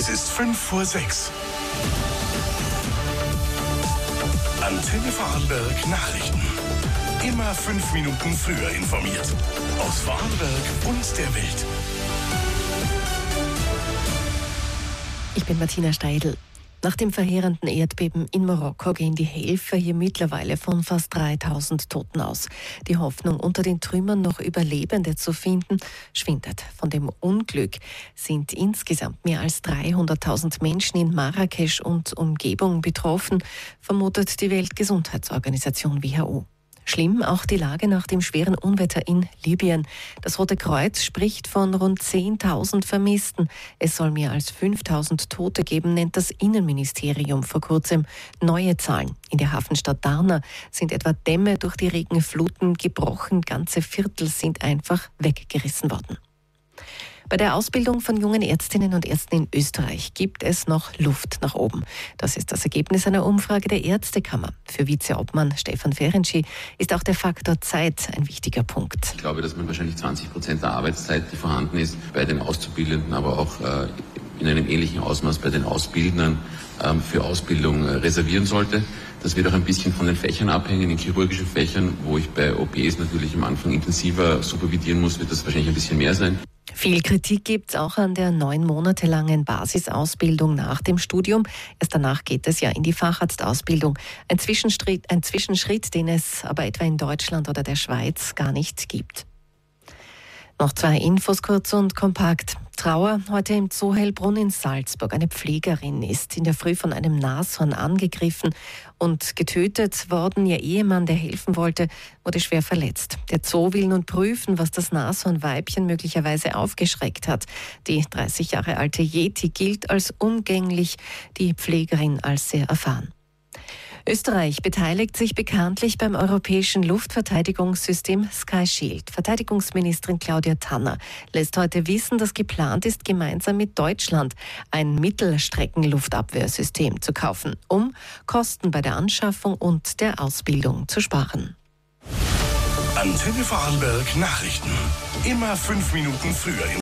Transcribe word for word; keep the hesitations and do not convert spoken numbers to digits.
Es ist fünf vor sechs. Antenne Vorarlberg Nachrichten. Immer fünf Minuten früher informiert. Aus Vorarlberg und der Welt. Ich bin Martina Steidl. Nach dem verheerenden Erdbeben in Marokko gehen die Helfer hier mittlerweile von fast dreitausend Toten aus. Die Hoffnung, unter den Trümmern noch Überlebende zu finden, schwindet. Von dem Unglück sind insgesamt mehr als dreihunderttausend Menschen in Marrakesch und Umgebung betroffen, vermutet die Weltgesundheitsorganisation W H O. Schlimm auch die Lage nach dem schweren Unwetter in Libyen. Das Rote Kreuz spricht von rund zehntausend Vermissten. Es soll mehr als fünftausend Tote geben, nennt das Innenministerium vor kurzem neue Zahlen. In der Hafenstadt Darna sind etwa Dämme durch die Regenfluten gebrochen. Ganze Viertel sind einfach weggerissen worden. Bei der Ausbildung von jungen Ärztinnen und Ärzten in Österreich gibt es noch Luft nach oben. Das ist das Ergebnis einer Umfrage der Ärztekammer. Für Vizeobmann Stefan Ferenczi ist auch der Faktor Zeit ein wichtiger Punkt. Ich glaube, dass man wahrscheinlich zwanzig Prozent der Arbeitszeit, die vorhanden ist, bei den Auszubildenden, aber auch äh, in einem ähnlichen Ausmaß bei den Ausbildnern äh, für Ausbildung äh, reservieren sollte. Das wird auch ein bisschen von den Fächern abhängen. In chirurgischen Fächern, wo ich bei O Ps natürlich am Anfang intensiver supervidieren muss, wird das wahrscheinlich ein bisschen mehr sein. Viel Kritik gibt es auch an der neun Monate langen Basisausbildung nach dem Studium. Erst danach geht es ja in die Facharztausbildung. Ein Zwischenschritt, ein Zwischenschritt, den es aber etwa in Deutschland oder der Schweiz gar nicht gibt. Noch zwei Infos kurz und kompakt. Trauer heute im Zoo Hellbrunn in Salzburg. Eine Pflegerin ist in der Früh von einem Nashorn angegriffen und getötet worden. Ihr Ehemann, der helfen wollte, wurde schwer verletzt. Der Zoo will nun prüfen, was das Nashornweibchen möglicherweise aufgeschreckt hat. Die dreißig Jahre alte Yeti gilt als umgänglich, die Pflegerin als sehr erfahren. Österreich beteiligt sich bekanntlich beim europäischen Luftverteidigungssystem Sky Shield. Verteidigungsministerin Claudia Tanner lässt heute wissen, dass geplant ist, gemeinsam mit Deutschland ein Mittelstreckenluftabwehrsystem zu kaufen, um Kosten bei der Anschaffung und der Ausbildung zu sparen. Antenne Vorarlberg Nachrichten. Immer fünf Minuten früher.